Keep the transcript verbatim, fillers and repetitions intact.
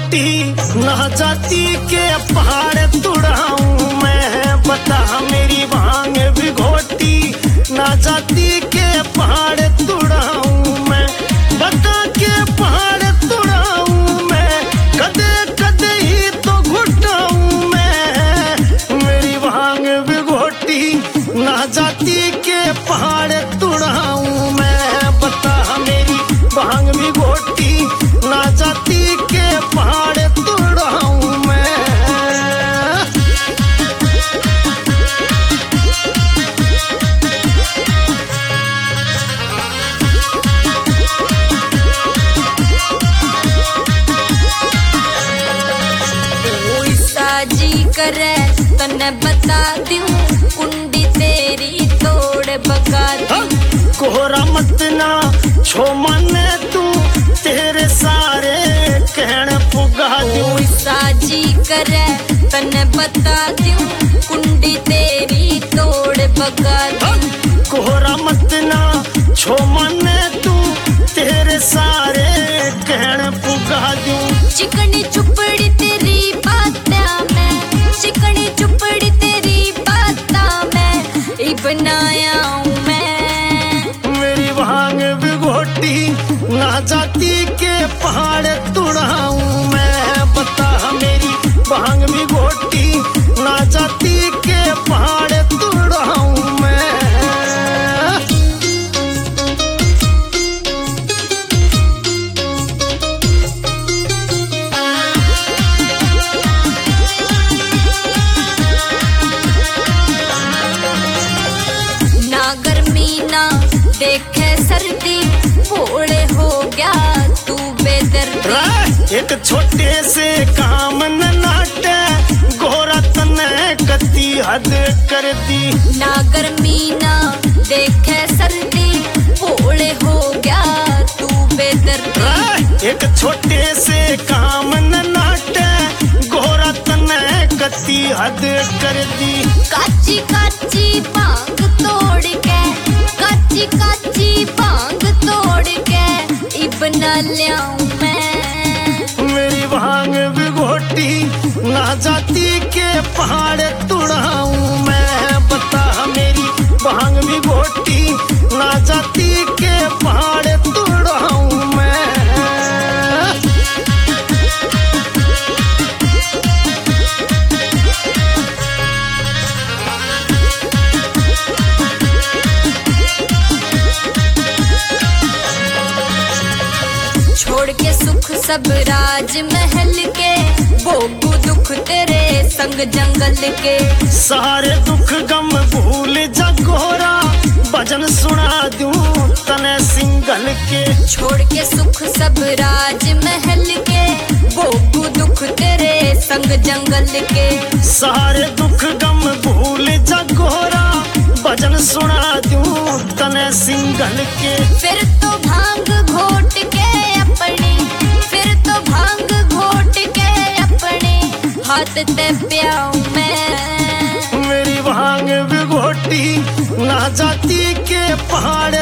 घोटी ना जाती के पहाड़ तुड़ाऊं मैं, बता मेरी भांग भी घोटी ना जाती के पहाड़ तुड़ाऊं मैं, बता के पहाड़ तुड़ाऊं मैं, कदे कदे ही तो घुटाऊं मैं, मेरी भांग भी घोटी ना जाती के पहाड़ तुड़ाऊं मैं, बता मेरी भांग भी घोटी ना जाती के पहाड़ तुड़ाऊं मैं। जी करे तने बता दूं कुंडी तेरी तोड़ बगा दूं, कोहरा मत ना छो माने तू तेरे सारे कहने पुगा दूं, साजी करे तने बता दूं कुंडी तेरी तोड़ बगा दूं, कोहरा मत ना छो माने तू तेरे सारे कहने पुगा दूं, चिकनी चुपड़ी तेरी बाता मैं, चिकनी चुपड़ी तेरी बाता मैं ई बनाया हूं मैं, मेरी भांग भी घोटी ना जाती के पहाड़ तुड़ाऊं मैं, बता मेरी भांग भी घोटी ना जाती के पहाड़ तुड़ाऊं मैं। देखे सर्दी भोले हो गया तू बेदर्दी, एक छोटे से काम न नाटे गोरा तने कती हद कर दी, ना गर्मी ना देखे सर्दी भोले हो गया तू बेदर्दी, एक छोटे से काम न नाटे गोरा तने कती हद कर दी, काची काची भांग तोड़ के, काची काची भांग तोड़ के ई बना लियाऊं मैं, मेरी भांग भी घोटी ना जाती के पहाड़ तुड़ाऊं मैं, बता मेरी भांग भी घोटी ना जाती के पहाड़ तुड़ाऊं मैं। छोड़ के सुख सब राज महल के, भोगू दुख तेरे संग जंगल के, सारे दुख गम भूल जा गोरा भजन सुना दूं तने सिंगल के, छोड़ के सुख सब राज महल के, भोगू दुख तेरे संग जंगल के, सारे दुख गम भूल जा गोरा भजन सुना दूं तने सिंगल के, फिर तो भांग घोट के अपने, फिर तो भांग घोट के अपने हाथ ते प्याऊं मैं, मेरी भांग भी घोटी ना जाती के पहाड़